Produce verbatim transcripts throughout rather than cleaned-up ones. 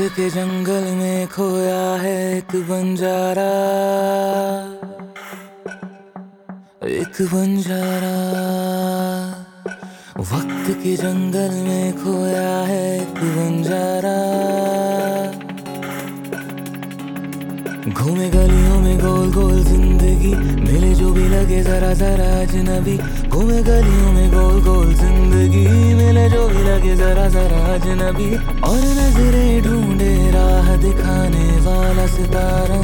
के जंगल में खोया है एक बंजारा, एक बंजारा। वक्त के जंगल में खोया है एक बंजारा, घूमे गलियों में गोल गोल जिंदगी, मिले जो भी लगे जरा जरा अजनबी। घूमे गलियों में गोल गोल जिंदगी, मिले जो भी लगे जरा जरा अजनबी। और नजरें ढूंढे राह दिखाने वाला सितारा,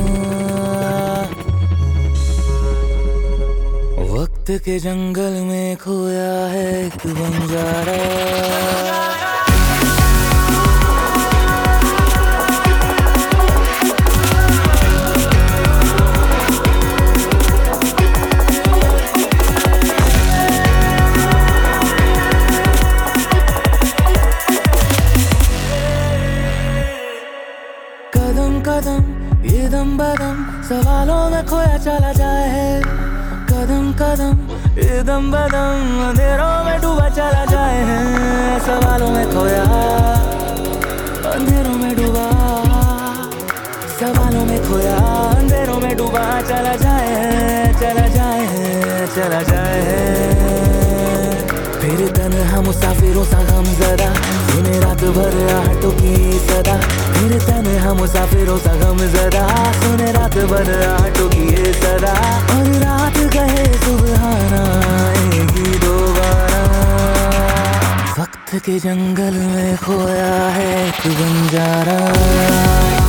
वक्त के जंगल में खोया है एक बंजारा। कदम कदम ये दम बदम सवालों में खोया चला जाए है। कदम कदम ये दम बदम अंधेरों में डूबा चला जाए है। सवालों में खोया अंधेरों में डूबा, सवालों में खोया अंधेरों में डूबा चला जाए है, चला जाए है, चला जाए है। फिर तन्हा मुसाफिरों सा गमज़दा, सुने रात भर आहटों की सदा। फिर तन्हा मुसाफिरों सा गमज़दा, सुने रात भर आहटों की ये सदा। और रात कहे सुबहाना आएगी दोबारा, वक्त के जंगल में खोया है एक बंजारा।